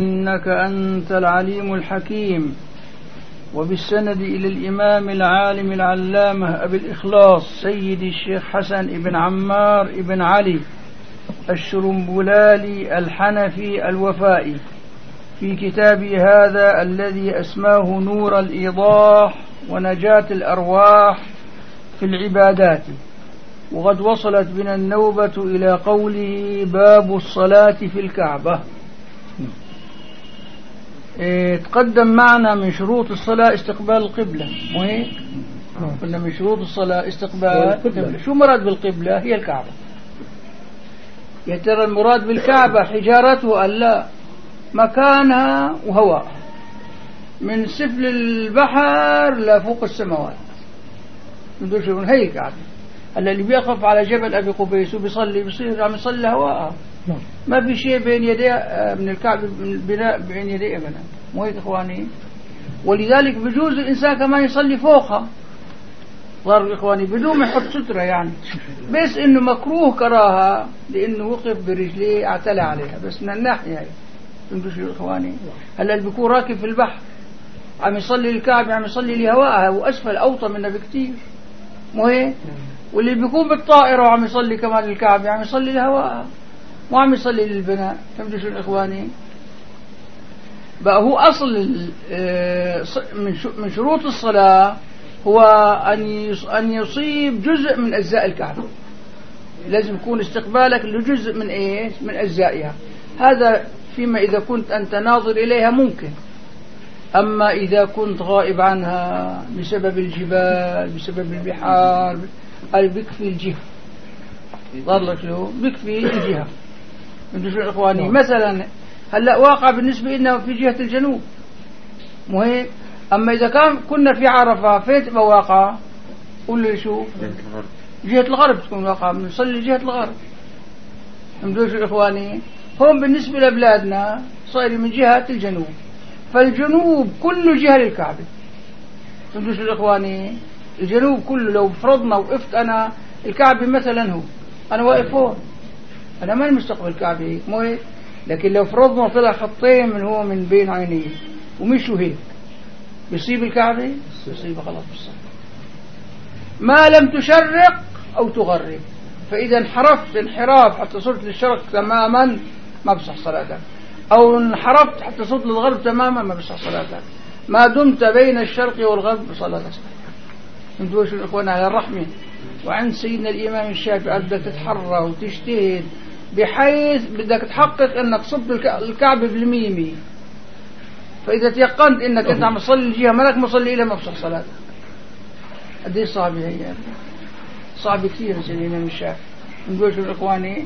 إنك أنت العليم الحكيم. وبالسند إلى الإمام العالم العلامة أبي الإخلاص سيد الشيخ حسن بن عمار بن علي الشرنبلالي الحنفي الوفائي في كتابه هذا الذي أسماه نور الإيضاح ونجاة الأرواح في العبادات. وقد وصلت بنا النوبة إلى قوله باب الصلاة في الكعبة. تقدم معنا من شروط الصلاة استقبال القبلة، مو هيك؟ قلنا من شروط الصلاة استقبال القبلة. شو مراد بالقبلة؟ هي الكعبة. يا ترى المراد بالكعبة حجارته ألا مكانها وهواءها من سفل البحر لفوق السماوات. ندوش هي الكعبة. اللي بيقف على جبل أبي قبيس وبيصلي بيصير عم يصلي هواءها، ما في شيء بين يديه من الكعبة من البناء بين يديه أبدا، مو هيك إخواني؟ ولذلك بجوز الإنسان كمان يصلي فوقها ضرب إخواني بدون ما يحط سترة يعني، بس إنه مكروه كراهة لأنه وقف برجليه اعتلى عليها، بس من الناحية هاي فهمتوا شو إخواني؟ هلا اللي بيكون راكب في البحر عم يصلي الكعبة عم يصلي لهواءها وأسفل أوطى منها بكتير، مو هيك؟ واللي بيكون بالطائرة وعم يصلي كمان الكعبة عم يصلي لهواءها مو عم يصلي للبناء. فهمتوا شو إخواني؟ بقى هو أصل من شروط الصلاة هو أن يصيب جزء من أجزاء الكعبة. لازم يكون استقبالك لجزء من إيش؟ من أجزائها. هذا فيما إذا كنت أنت ناظر إليها ممكن، أما إذا كنت غائب عنها بسبب الجبال بسبب البحار بيكفي الجهة. ظلك له بيكفي الجهة. انتوا شو إخواني؟ مثلا هلا واقع بالنسبة لنا في جهة الجنوب، مو هيك؟ أما إذا كنا في عرفة فين تبقى واقعة؟ قول لي شو؟ جهة الغرب تكون واقعة، بنصلي جهة الغرب. انتوا شو إخواني؟ هم بالنسبة لبلادنا صاير من جهة الجنوب، فالجنوب كله جهة للكعبة. انتوا شو إخواني؟ الجنوب كله لو فرضنا وقفت أنا الكعبة مثلا، هو أنا واقف هون، أنا ما مستقبل الكعبة هيك، مو هيك؟ لكن لو فرضنا طلع خطين من هو من بين عينيه ومشوا هيك بيصيب الكعبة؟ بيصيبها خلاص بالصلاة ما لم تشرق أو تغرب. فإذا انحرفت انحراف حتى صرت للشرق تماما ما بصح صلاتك، أو انحرفت حتى صرت للغرب تماما ما بصح صلاتك، ما دمت بين الشرق والغرب بصلاتك. انتوا شو الإخوان على الرحمة. وعند سيدنا الإمام الشافعي بدك تتحرى وتجتهد بحيث بدك تحقق أنك صبت الكعبة بالمية. فإذا تيقنت أنك أنت عم تصلي الجهة مالك مصلي إلى ما بصح صلاتك. قديش صعبة هي؟ صعبة كثير سيدنا الإمام الشافعي. نقول شو الإخواني؟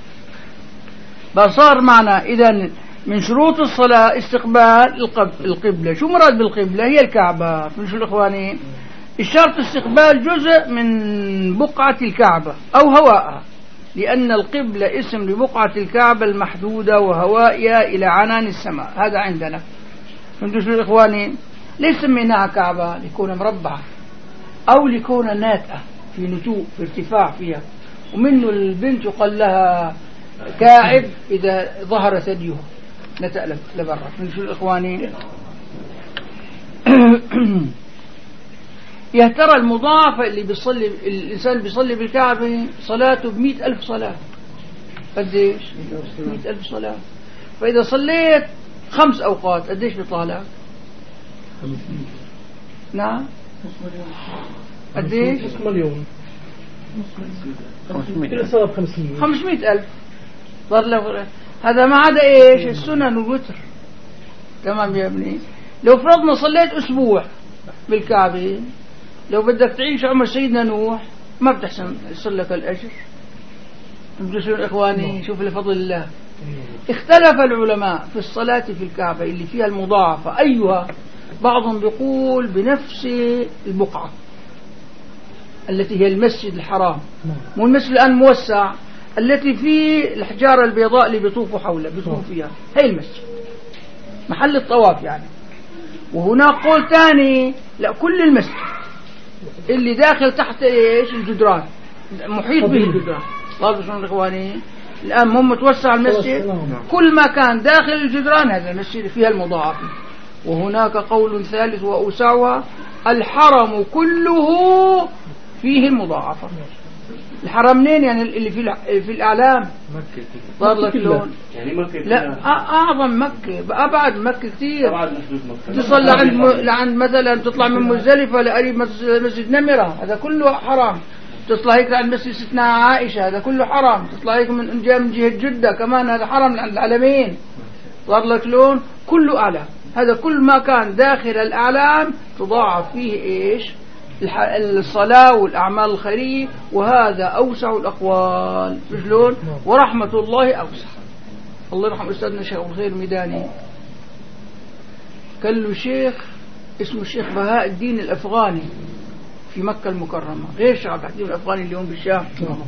فصار معنا إذن من شروط الصلاة استقبال القبلة. شو مراد بالقبلة؟ هي الكعبة. من شو الإخواني؟ الشرط استقبال جزء من بقعة الكعبة أو هواءها، لأن القبلة اسم لبقعة الكعبة المحدودة وهوائها إلى عنان السماء. هذا عندنا. فهمتوا شو إخواني؟ ليش سميناها كعبة؟ لكون مربعة أو لكون ناتئة في نتوء في ارتفاع فيها، ومنه البنت يقال لها كاعب إذا ظهر ثديها نتأ لبرا. فهمتوا شو إخواني؟ يا ترى المضاعفة اللي بيصلي الإنسان بيصلي بالكعبة صلاته ب100,000 صلاة. قديش؟ 100,000 صلاة. فإذا صليت 5 أوقات قديش بيطلع لك؟ نعم قديش؟ 500,000. هذا ما عدا إيش؟ السنن والوتر. تمام يا ابني؟ لو فرضنا صليت أسبوع بالكعبة، لو بدك تعيش عمر سيدنا نوح ما بتحسن يصل لك الأجر. انتوا إخواني شوف لفضل الله. اختلف العلماء في الصلاة في الكعبة اللي فيها المضاعفة أيها. بعضهم بيقول بنفس البقعة التي هي المسجد الحرام، مو المسجد الآن موسع، التي فيه الحجارة البيضاء اللي بيطوفوا حولها بيطوفوا فيها، هي المسجد محل الطواف يعني. وهناك قول تاني لا، كل المسجد اللي داخل تحت ايش؟ الجدران، محيط به الجدران. واضح شلون إخواني؟ الآن هم متوسع المسجد، كل ما كان داخل الجدران هذا المسجد فيها المضاعفة. وهناك قول ثالث وأوسعها: الحرم كله فيه المضاعفة. الحرمين يعني اللي في الأعلام، مكة صار لك لون يعني مكة، لا أعظم مكة، أبعد مكة كثير. تصل لعند مثلا تطلع من مزدلفة لقريب مسجد نمرة، هذا كله حرام. تطلع هيك عند مسجد ستنا عائشة، هذا كله حرام. تطلع هيك من جهة جدة كمان، هذا حرم عند العلمين. صار لك لون كله أعلام. هذا كل ما كان داخل الأعلام تضاعف فيه إيش؟ الصلاة والأعمال الخيرية. وهذا أوسع الأقوال. شلون؟ ورحمة الله أوسع. الله يرحم أستاذنا الشيخ أبو الخير الميداني، كان له شيخ اسمه الشيخ بهاء الدين الأفغاني في مكة المكرمة، غير شيخ عبد الحكيم الأفغاني اللي هم بالشام.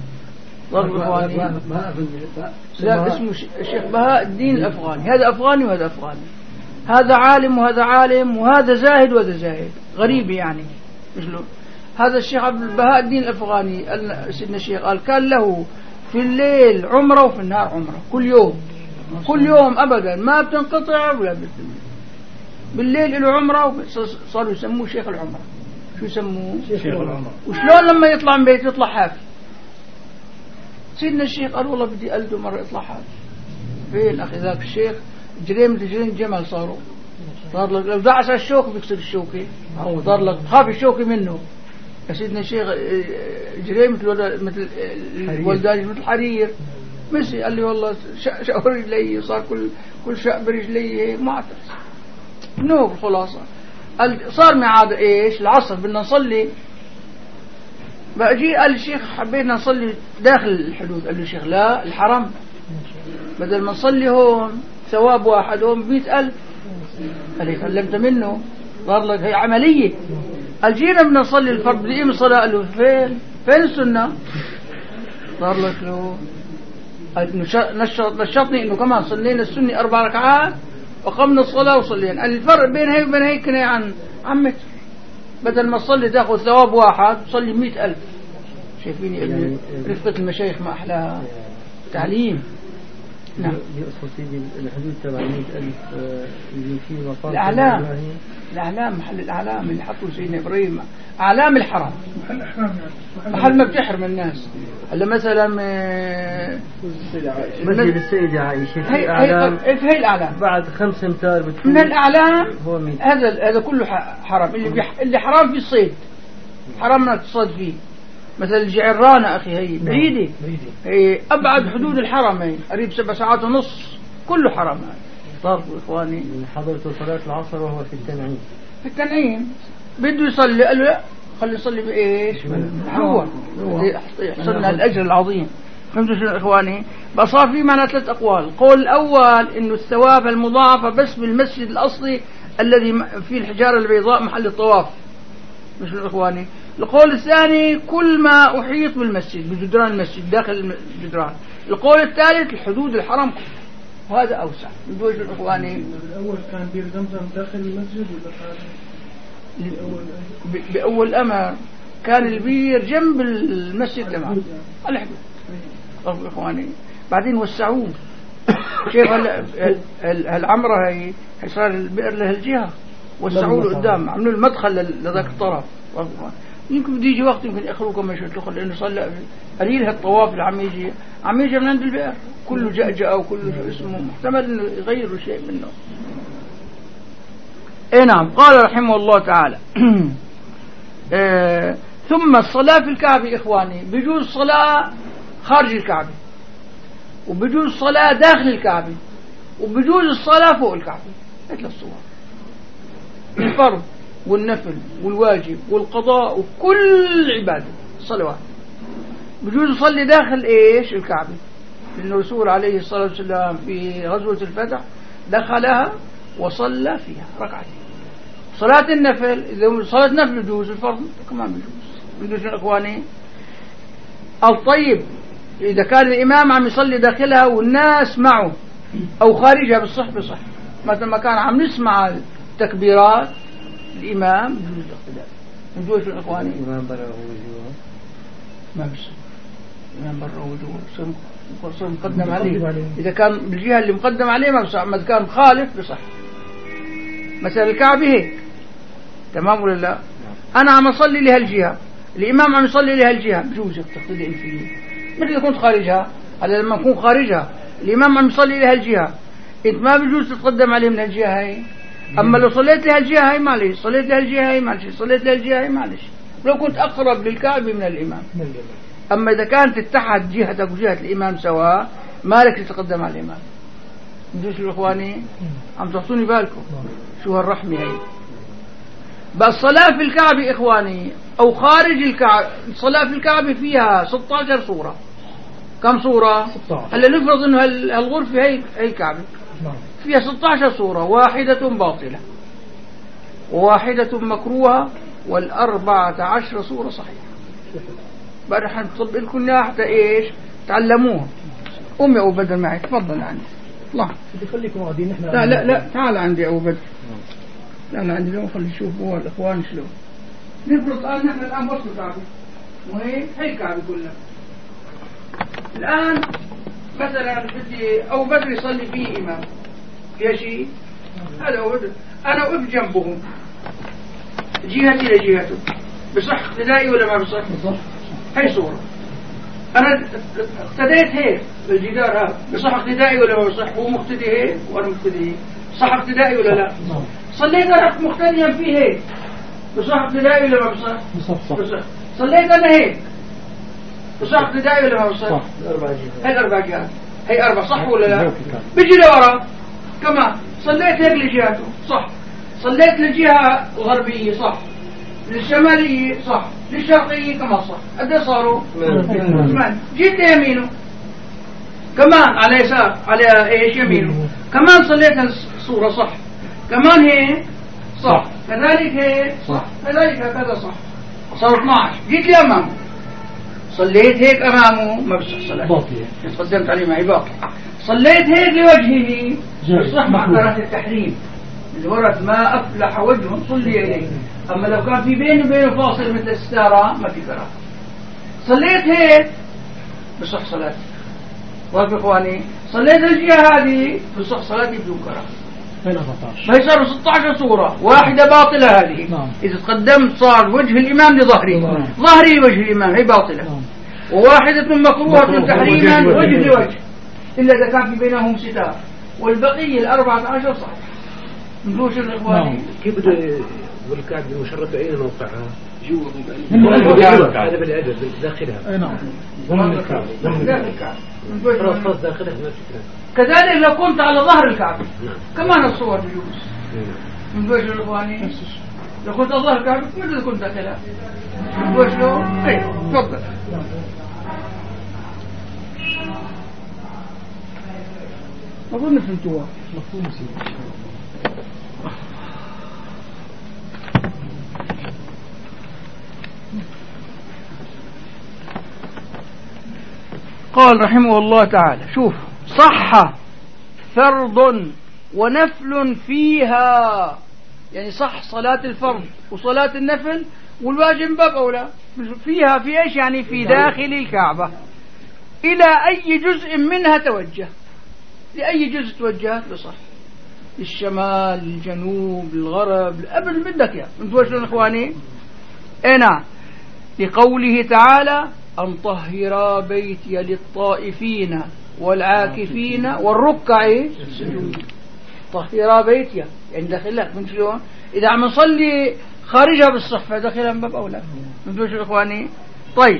لا، اسمه الشيخ بهاء الدين الأفغاني. هذا أفغاني وهذا أفغاني، هذا عالم وهذا عالم، وهذا زاهد وهذا زاهد، غريب يعني. مثله هذا الشيخ عبد البهاء الدين الأفغاني، سيدنا الشيخ قال كان له في الليل عمرة وفي النهار عمرة، كل يوم أبدا ما بتنقطع ولا بتنقطع. بالليل له عمرة، صاروا يسموه شيخ العمرة. شو يسموه؟ شيخ العمرة. وشلون لما يطلع من بيت يطلع حافي؟ سيدنا الشيخ قال والله بدي ألده مرة يطلع حافي. فين أخي ذاك الشيخ؟ جرين جمل صاروا. صار لك لو دعس الشوك بيكسر الشوكة، صار لك خاف الشوكة منه. يا سيدنا الشيخ جرين مثل الولدان مثل حرير مشي. قال لي والله شعور رجلي صار كل شق برجلي معترس. نوب الخلاصة صار معاد ايش؟ العصر بدنا نصلي. بأجي قال الشيخ حبينا نصلي داخل الحدود. قال له الشيخ لا، الحرم بدل ما نصلي هون ثواب واحد هون 100,000. قال لي سلمت منه، صار لك هي عملية. قال جينا بدنا نصلي الفرض بدي اقيم الصلاة. قال له فين السنة؟ صار لك له نشطني انه كمان صلينا السنة 4 ركعات وقمنا الصلاة وصلينا. قال الفرق بين هيك وبين هيك عن متر. بدل ما تصلي تاخذ ثواب واحد تصلي 100,000. شايفيني يعني رفقة المشايخ ما أحلاها تعليم. نعم. يقصد سيدي الحدود تبع 100,000 اللي فيه مقام الأعلام، محل الأعلام اللي حطوا سيدنا إبراهيم، أعلام الحرم، محل ما بتحرم الناس. هلا مثلا مسجد السيدة عائشة في أعلام، هي الأعلام بعد 5 أمتار من الأعلام. هذا كله حرام. اللي حرام في الصيد، حرام انك تصطاد فيه. مثل الجعرانة أخي هي بعيدة، هي أبعد حدود الحرم، هي قريب 7 ساعات ونص، كله حرام. طاروا إخواني، حضرت صلاة العصر وهو في التنعيم بده يصلي. قال له لا، خلي يصلي بإيش؟ هو يحصلنا الأجر العظيم. فهمتوا شو إخواني؟ بقى صار في معنا 3 أقوال. القول الأول إنه الثواب المضاعفة بس بالمسجد الأصلي الذي فيه الحجارة البيضاء محل الطواف، مش إخواني. القول الثاني كل ما أحيط بالمسجد، بجدران المسجد، داخل الجدران. القول الثالث الحدود الحرم، وهذا أوسع. بدوش الإخواني. الأول كان بير زمزم داخل المسجد ولا بأول أمر كان البير جنب المسجد تمام على الحدود. طب إخواني بعدين وسعوه. شيخ العمرة هي صار البئر له الجهة، وسعوه له قدام، عملوا المدخل لذاك الطرف. يمكن بده يجي وقت يمكن يأخروا كما يشوفوا، لأنه صار قليل هالطواف اللي عم يجي من عند البئر كله جأجأ وكله شو اسمه، محتمل إنه يغيروا شيء منه. نعم. قال رحمه الله تعالى ثم الصلاة في الكعبة. إخواني بيجوز صلاة خارج الكعبة، وبيجوز الصلاة داخل الكعبة، وبيجوز الصلاة فوق الكعبة. 3 صور: الفرض والنفل والواجب والقضاء وكل عبادة الصلوات. بيجوز يصلي داخل إيش؟ الكعبة، لأن الرسول عليه الصلاة والسلام في غزوة الفتح دخلها وصلى فيها 2 ركعات. صلاة النفل إذا صلاة نفل يجوز، الفرض كمان بيجوز. إخواني الطيب إذا كان الإمام عم يصلي داخلها والناس معه أو خارجها بصح مثل ما كان عم نسمع التكبيرات الإمام بيجوز الاقتداء. بيجوز الإخواني. الإمام برا وجوه ما بيصير، الإمام برا وجوه الرسول مقدم عليه. إذا كان بالجهة اللي مقدم عليه ما بصح، ما كان مخالف بصح. مثلا الكعبة هيك، تمام ولا لا؟ أنا عم أصلي لهالجهة، الإمام عم يصلي لهالجهة، بجوز تقتدي فيه. مثل كنت خارجها، هلا لما أكون خارجها الإمام عم يصلي لهالجهة، أنت ما بجوز تتقدم عليه من هالجهة هاي. أما لو صليت لهالجهة هاي معلش، صليت لهالجهة هاي معلش، صليت لهالجهة هاي معلش، لو كنت أقرب للكعبة من الإمام. أما إذا كانت اتحد جهتك وجهة الإمام سواء، مالك تتقدم على الإمام. انتوا شو إخواني عم تعطوني بالكم شو هالرحمة هاي. بس الصلاة في الكعبة إخواني أو خارج الكعبة، الصلاة في الكعبة فيها 16 صورة. كم صورة؟ هلا نفرض إنه هالغرفة هي الكعبة فيها 16 صورة، واحدة باطلة وواحدة مكروهة وال14 صورة صحيحة. بعد حنطب لكم اياها حتى ايش تعلموها. امي ابو بدر معي، تفضل عندي. الله بدي خليكم قاعدين نحن. لا تعال عندي ابو بدر. لا عندي لو خلي نشوف هو الاخوان شلون. نفرض الان نحن الان وصلوا الكعبه وهي الكعبه كلها. الان مثلا بدي ابو بدر يصلي فيه امام في شيء، هذا ابو بدر انا وقف جنبهم جهتي لجهته، بصح اقتدائي ولا ما بصح؟ بصح. هاي صورة أنا اقتديت هيك بالجدار هذا، بصح اقتدائي ولا ما بصح؟ هو مقتدي هيك وأنا مقتدي هيك، صح اقتدائي ولا لا؟ صليت أنا مقتديا فيه هيك، بصح اقتدائي ولا ما بصح؟ بصح. صليت أنا هيك، بصح اقتدائي ولا ما بصح؟ صح. هاي الأربع جهات، هاي أربع صح ولا لا؟ بيجي لورا كمان صليت هيك لجهته صح، صليت للجهة الغربية صح، للشمالية صح، للشرقية كمان صح. قد صاروا؟ 8. جيت يمينه كمان على يسار، على ايش يمينه كمان صليت الصورة صح، كمان هيك صح، كذلك هيك صح، كذلك هكذا صح، صار 12. جيت لأمامه صليت هيك أمامه ما بصح صلاة، تقدمت عليه معي باقي. صليت هيك لوجهه بصح مع قراءة التحريم اللي ورد ما أفلح وجه صلي إليه. أما لو كان في بينه وبينه فاصل مثل الستارة ما في قراءة. صليت هيك بصح صلاتي. واقف إخواني، صليت الجهة هذه بصح صلاتي بدون قراءة. ما يصيروا 16 صورة، واحدة باطلة هذه. إذا تقدمت صار وجه الإمام لظهري، ظهري وجه الإمام هي باطلة. وواحدة مكروهة تحريما وجه لوجه إلا إذا كان في بينهم ستار، والبقية 14 صح. نقولش الإخواني كيف بده والكعبة المشرفة أين موقعها؟ جوا هذا بالأدب داخلها. أي نعم. ضمن الكعبة. داخل الكعبة. خلاص داخلها ما فكرة. كذلك لو كنت على ظهر الكعبة كمان الصور بجوز. نقولش الإخواني لو كنت على ظهر الكعبة مثل كنت داخلها. نقولش له إيه تفضل. أظن فهمتوها. مفهوم سيدي. قال رحمه الله تعالى شوف صح فرض ونفل فيها، يعني صح صلاة الفرض وصلاة النفل والواجب باب أولى فيها. في إيش يعني؟ في داخل الكعبة إلى أي جزء منها توجه، لأي جزء توجه بصح، للشمال للجنوب للغرب قبل بدك يا انتوا شلون إخواني. نعم، لقوله تعالى أن طهر بيتي للطائفين والعاكفين والركع السجود. طهر بيتي يعني داخلها من شلون؟ إذا عم نصلي خارجها بالصحفة داخلها من باب أولى. انتوا شو إخواني. طيب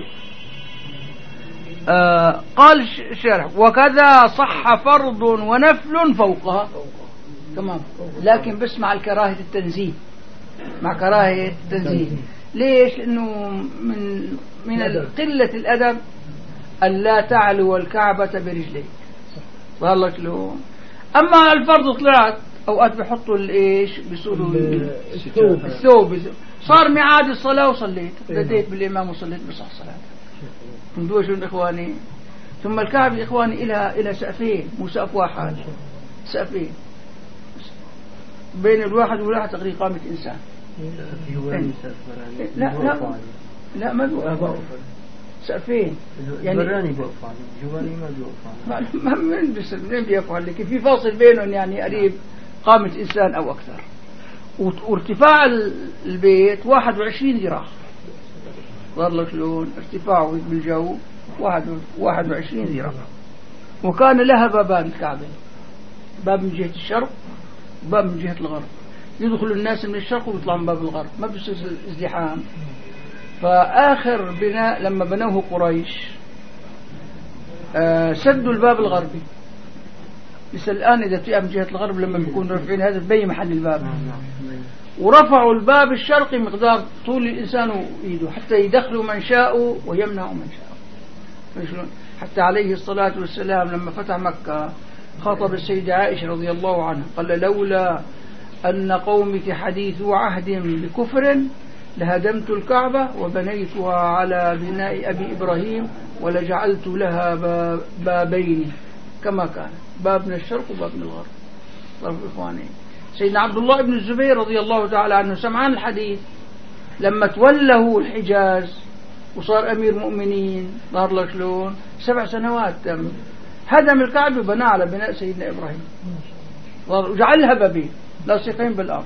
قال الشارح وكذا صح فرض ونفل فوقها تمام، لكن بس مع الكراهة التنزيه، مع كراهة التنزيه. ليش؟ لأنه من قلة الأدب أن لا تعلو الكعبة برجليك. والله شلون. أما الفرض طلعت أوقات بيحطوا الإيش بيصيروا الثوب، صار ميعاد الصلاة وصليت بديت بالإمام وصليت بصح صلاة. ندوش إخواني. ثم الكعبة إخواني إلى سقفين، مو سقف واحد، سقفين بين الواحد والواحد تقريبا قامة إنسان. لا ما سقفين يعني براني بيقف عليه جواني ما بيقف عليه منين بيقف عليه لكن في فاصل بينهم يعني قريب قامة إنسان أو أكثر وارتفاع البيت 21 ذراع ظهر لك شلون ارتفاعه بالجو 21 ذراع وكان لها بابان الكعبة باب من جهة الشرق وباب من جهة الغرب يدخل الناس من الشرق ويطلع من باب الغرب ما بيصير ازدحام فآخر بناء لما بنوه قريش سدوا الباب الغربي لسه الآن إذا تقع من جهة الغرب لما بيكون رافعين هذا بي محل الباب ورفعوا الباب الشرقي مقدار طول الإنسان وإيده حتى يدخلوا من شاءوا ويمنعوا من شاءوا حتى عليه الصلاة والسلام لما فتح مكة خاطب السيدة عائشة رضي الله عنها قال لولا أن قومك حديث عهد بكفر لهدمت الكعبة وبنيتها على بناء أبي إبراهيم ولجعلت لها بابين كما كان باب من الشرق وباب من الغرب. طرف إخواني سيدنا عبد الله بن الزبير رضي الله تعالى عنه سمعان الحديث لما توله الحجاز وصار أمير مؤمنين ظهر له شلون 7 سنوات تم هدم الكعبة وبنى على بناء سيدنا إبراهيم وجعلها بابين لاصقين بالأرض.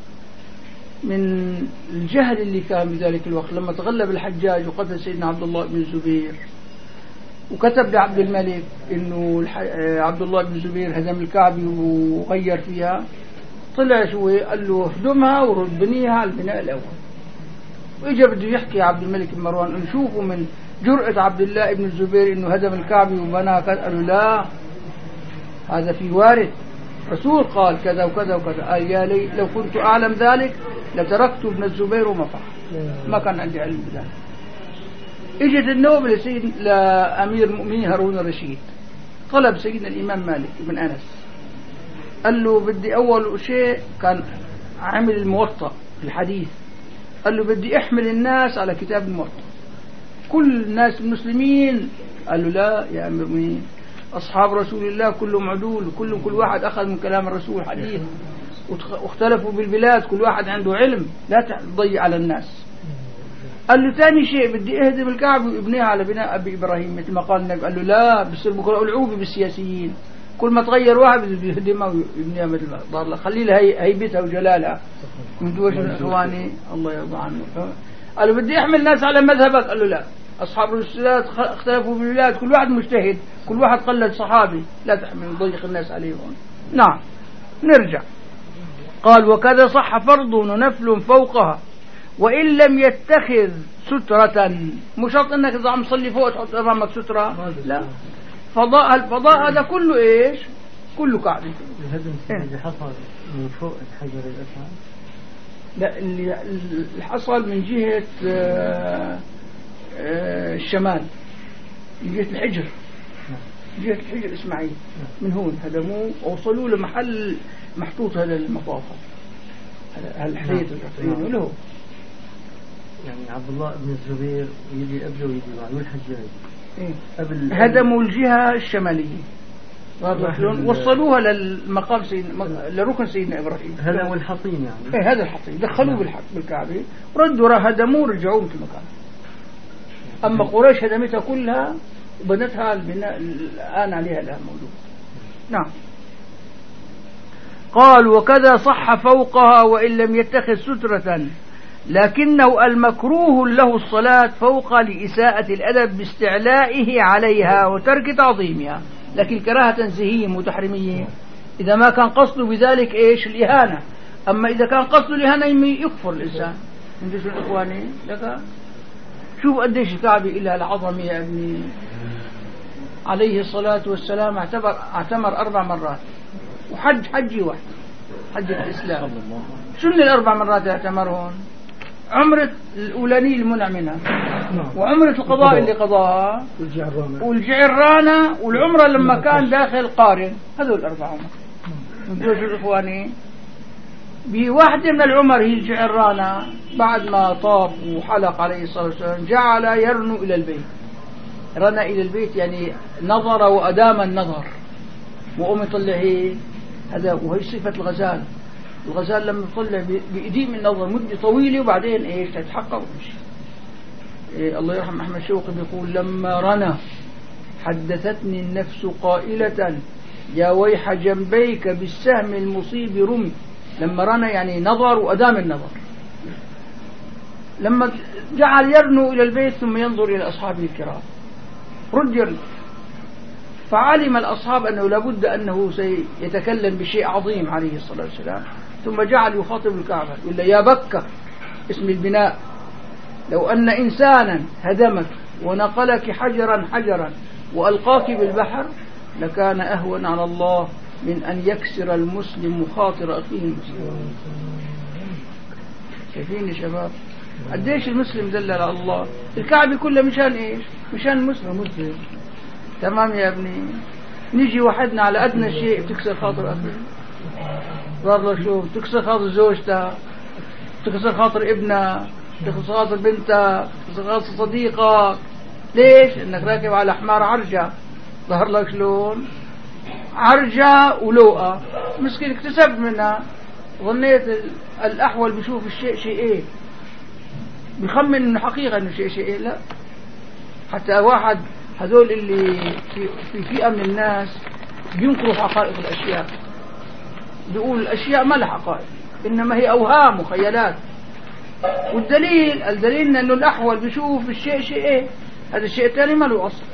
من الجهل اللي كان بذلك الوقت لما تغلب الحجاج وقتل سيدنا عبد الله بن الزبير وكتب لعبد الملك إنه عبد الله بن الزبير هدم الكعبة وغير فيها طلع شوي قال له اهدمها ورد بنيها على البناء الأول وإجا بده يحكي عبد الملك بن مروان نشوفوا من جرأة عبد الله بن الزبير إنه هدم الكعبة وبناها قالوا لا هذا في وارث رسول قال كذا وكذا وكذا قال يا لي لو كنت أعلم ذلك لتركت ابن الزبير وما فعل ما كان عندي علم بذلك. اجت النوبة لأمير المؤمنين هارون الرشيد طلب سيدنا الإمام مالك بن أنس قال له بدي أول شيء كان عمل الموطأ في الحديث قال له بدي أحمل الناس على كتاب الموطأ كل الناس المسلمين قال له لا يا أمير المؤمنين أصحاب رسول الله كلهم عدول كل واحد أخذ من كلام الرسول حديث واختلفوا بالبلاد كل واحد عنده علم لا تضيع على الناس. قال له ثاني شيء بدي اهدم الكعبة وابنيها على بناء أبي إبراهيم مثل ما قال النبي قال له لا بصير بكرة ألعوبة بالسياسيين كل ما تغير واحد بده يهدمها ويبنيها مثل ما ضار له خلي لها هيبتها وجلالها من دوش الإخواني الله يرضى عنه. قال له بدي أحمل الناس على مذهبك قال له لا أصحاب الرسالات اختلفوا بالبلاد كل واحد مجتهد كل واحد قلد صحابي لا تحمل ضيق الناس عليهم. نعم نرجع قال وكذا صح فرض ونفل فوقها وإن لم يتخذ سترة مش شرط انك اذا عم تصلي فوق تحط امامك سترة لا الفضاء هذا كله ايش كله كعبة. الهدم اللي حصل من فوق الحجر الأسود لا اللي حصل من جهة الشمال من جهة الحجر جهة الحجر إسماعيل من هون هدموه ووصلوا لمحل محطوط هذا المطافة هالحريت الحريت له يعني عبد الله بن الزبير يجي قبله ويجي بعده والحجاج قبل هدموا الجهة الشمالية وصلوها للمقام لركن سيدنا إبراهيم هذا هو الحصين يعني هذا الحصين دخلوه بالكعبة ردوا هدموه رجعوه مثل ما كان. أما قريش هدمتها كلها وبنتها البناء الآن عليها الآن موجود. نعم قال وكذا صح فوقها وإن لم يتخذ سترة لكنه المكروه له الصلاة فوق لإساءة الأدب باستعلائه عليها وترك تعظيمها لكن كراهة تنزيهية متحرمية إذا ما كان قصده بذلك إيش الإهانة. أما إذا كان قصده الإهانة يكفر الإنسان من دون الإخواني لك شوف قديش الكعبة إلها العظمة يا ابني. عليه الصلاة والسلام اعتمر 4 مرات وحج واحد حج الإسلام. شنو ال4 مرات اعتمرهم؟ عمرة الأولانية المنع منها وعمرة القضاء اللي قضاها والجعرانة والعمرة لما كان داخل قارن هذول 4 عمر من دون الإخواني. بواحدة من العمر هي الجعرانة بعد ما طاف وحلق عليه الصلاة والسلام جعل يرنو إلى البيت رنى إلى البيت يعني نظر وأدام النظر وقوم يطلع هذا وهي صفة الغزال لما يطلع بإديم النظر مدة طويلة وبعدين إيش تتحقق ومشي. الله يرحم أحمد شوقي بيقول لما رنى حدثتني النفس قائلة يا ويح جنبيك بالسهم المصيب رمي. لما رنى يعني نظر وأدام النظر، لما جعل يرنو إلى البيت ثم ينظر إلى أصحابه الكرام رد يرنو، فعلم الأصحاب أنه لابد أنه سيتكلم بشيء عظيم عليه الصلاة والسلام، ثم جعل يخاطب الكعبة يقول له يا بكة، اسم البناء، لو أن إنسانا هدمك ونقلك حجرا حجرا وألقاك بالبحر لكان أهون على الله من أن يكسر المسلم خاطر أخيه المسلم. شايفين يا شباب قديش المسلم دلل على الله؟ الكعبة كلها مشان إيش؟ مشان المسلم. تمام يا ابني. نيجي وحدنا على أدنى شيء تكسر خاطر أخيه، والله شوف تكسر خاطر زوجتها، تكسر خاطر ابنها، تكسر خاطر بنتها، تكسر خاطر صديقك. ليش؟ انك راكب على حمار عرجة، ظهر لك شلون؟ عرجة ولوقة، مسكين اكتسبت منها، ظنيت الأحول بيشوف الشيء شيئين، بيخمن انه حقيقة انه شيء شيئين. لا، حتى واحد هذول اللي في فئة من الناس بينكروا حقائق الأشياء، بيقول الأشياء ما لها حقائق، إنما هي أوهام وخيالات. والدليل أنه الأحول بيشوف الشيء شيئين، هذا الشيء الثاني ما له أصل،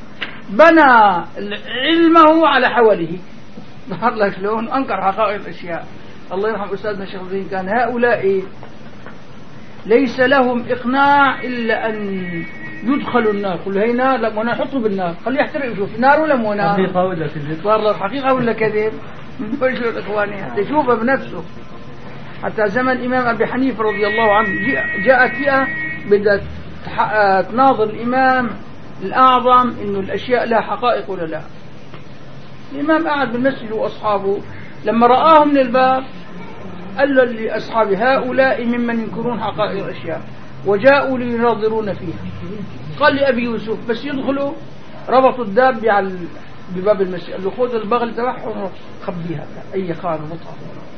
بنى علمه على حوله. ظهر لك شلون؟ أنكر حقائق الأشياء. الله يرحم أستاذنا الشيخ الدين كان هؤلاء ليس لهم إقناع إلا أن يدخلوا النار. قل هي نار، لا وانا احطه بالنار خليه يحترق، يشوف نار ولا مو نار، حقيقة ولا كذب، والله حقيقة ولا كذب. بشر إخواني حتى يشوفها بنفسه. حتى زمن الإمام أبي حنيفة رضي الله عنه جاءت فئة بدأت تناظر الإمام الأعظم إنه الأشياء لها حقائق ولا لا. الإمام قاعد بالمسجد وأصحابه، لما رآهم من الباب قال له لأصحابه هؤلاء ممن ينكرون حقائق الأشياء وجاءوا ليناظرون فيها. قال لأبي يوسف بس يدخلوا ربطوا الدابة على بباب المسجد، قال له خذ البغل تبعهم خبيها أي خان ومطعم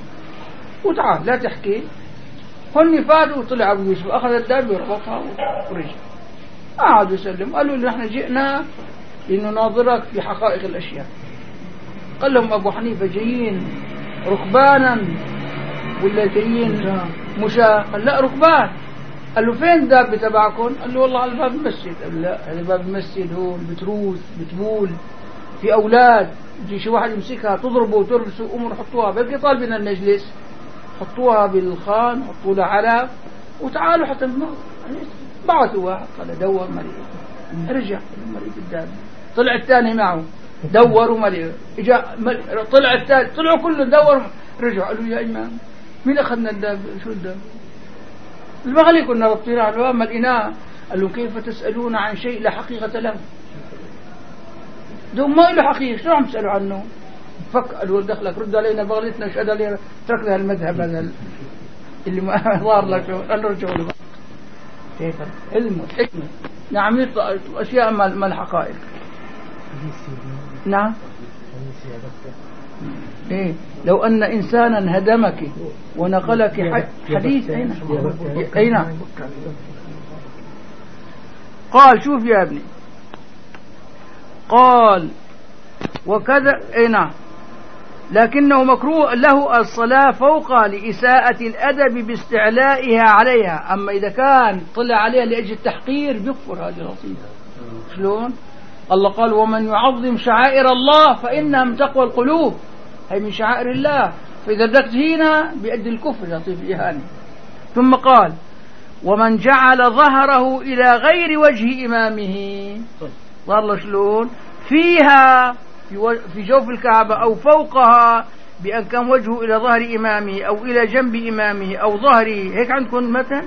وتعال لا تحكي. هن فادوا وطلع أبو يوسف أخذ الدابة وربطها ورجع. قعدوا يسلم، قالوا نحن جئنا لنناظرك في حقائق الأشياء. قال لهم أبو حنيفة جايين ركبانا ولا جايين مشاة؟ قال لا ركبان. قال له فين الدابة تبعكم؟ قال له والله على باب المسجد. قال لا هذا باب المسجد هون بتروث بتبول، في أولاد يجي شي واحد يمسكها تضربه وتربسه، قوموا حطوها بلقي طالبنا المجلس، حطوها بالخان، حطوا لها علف وتعالوا حتى بعثوا واحد قال دور مريض، رجع مريض الدابة. طلع الثاني معه دوروا مريض، اجا طلع الثالث، طلعوا كلهم دوروا، رجعوا قالوا يا إمام مين أخذنا الدابة؟ شو الدابة؟ البغل كنا ربطين على أما الإناء. قال له كيف تسألون عن شيء لا حقيقة له؟ دوم ما له حقيقة، شو عم تسألوا عنه؟ فك قالوا دخلك رد علينا بغلتنا شهد علينا، تركنا المذهب هذا اللي ما ظهر لك. قال له رجعوا له كيف علم حكمة. نعم يطلع أشياء ما الحقائق. نعم إيه لو أن إنسانا هدمك ونقلك حديث أين قال شوف يا ابني، قال وكذا أين لكنه مكروه له الصلاة فوقها لإساءة الأدب باستعلائها عليها. أما إذا كان طلع عليها لأجل التحقير بيكفر هذه الرصيدة. شلون؟ الله قال ومن يعظم شعائر الله فإنها من تقوى القلوب، هي من شعائر الله، فإذا بدك تهينها بيؤدي الكفر يعطيه الإهانة. ثم قال ومن جعل ظهره إلى غير وجه إمامه، والله شلون فيها في جوف الكعبة أو فوقها بأن كان وجهه إلى ظهر إمامه أو إلى جنب إمامه أو ظهره، هيك عندكم متن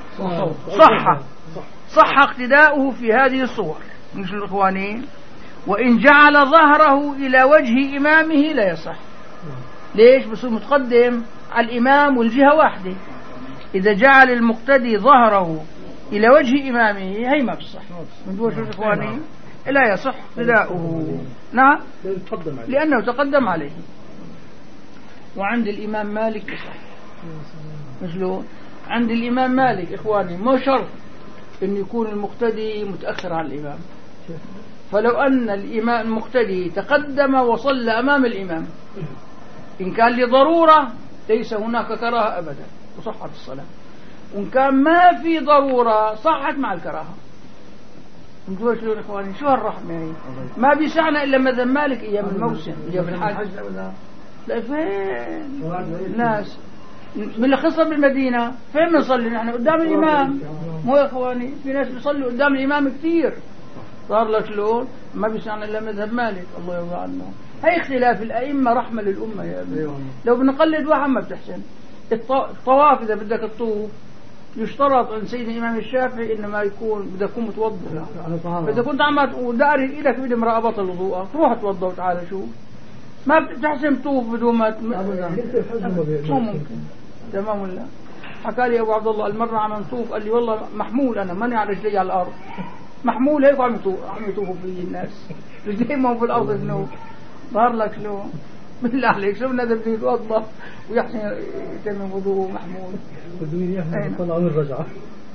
صح اقتداؤه في هذه الصور. مش الإخوانين وإن جعل ظهره إلى وجه إمامه لا يصح. ليش؟ بس متقدم على الإمام والجهة واحدة. إذا جعل المقتدي ظهره إلى وجه إمامه هي ما بصح. من دول شو الإخوانين لا يصح اقتداؤه. نعم لأنه تقدم عليه. وعند الإمام مالك يصح. شلون؟ عند الإمام مالك إخواني مو شرط أن يكون المقتدي متأخر عن الإمام. فلو أن الإمام المقتدي تقدم وصلى أمام الإمام إن كان لضرورة ليس هناك كراهة أبدا وصحت الصلاة، وإن كان ما في ضرورة صحت مع الكراهة. انتوا شلون إخواني؟ شو هالرحمة هي؟ ما بيسعنا إلا مذهب مالك أيام الموسم أيام الحج. لا فين الناس بالخصة بالمدينة فين بنصلي نحن؟ قدام الإمام. مو يا إخواني في ناس بيصلوا قدام الإمام كثير. صار لك شلون؟ ما بيسعنا إلا مذهب مالك الله يرضى عنه. هي اختلاف الأئمة رحمة للأمة يا أبي. لو بنقلد واحد ما بتحسن. الطواف إذا بدك تطوف يشترط عند سيدنا الإمام الشافعي إنما يكون بدك تكون متوضئ. إذا كنت عم وداري إيدك بدي امرأة بطل وضوءها تروح توضأ وتعالى شو ما بتحسن تطوف بدون ما مو ممكن. تمام ولا؟ حكى لي أبو عبد الله المرة عم نطوف قال لي والله محمول أنا ماني على رجلي على الأرض محمول هيك عم يطوفوا فيه الناس رجلي ما في الأرض ذنوب. ظهر لك شلون؟ بالله عليك شو بدنا بدي يتوضأ ويحسن يتم وضوءه محمول بدون يحسن طلع من الرجعة.